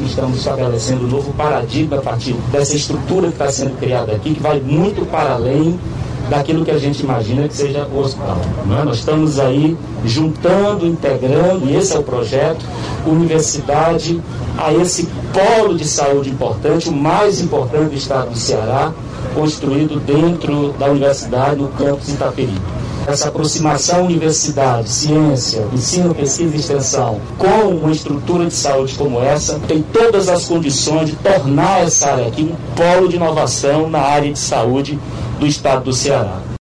que estamos estabelecendo um novo paradigma a partir dessa estrutura que está sendo criada aqui, que vai muito para além daquilo que a gente imagina que seja o hospital. Nós estamos aí juntando, integrando, e esse é o projeto, universidade a esse polo de saúde importante, o mais importante do estado do Ceará, construído dentro da universidade, no campus Itaperi. Essa aproximação universidade, ciência, ensino, pesquisa e extensão com uma estrutura de saúde como essa, tem todas as condições de tornar essa área aqui um polo de inovação na área de saúde do estado do Ceará.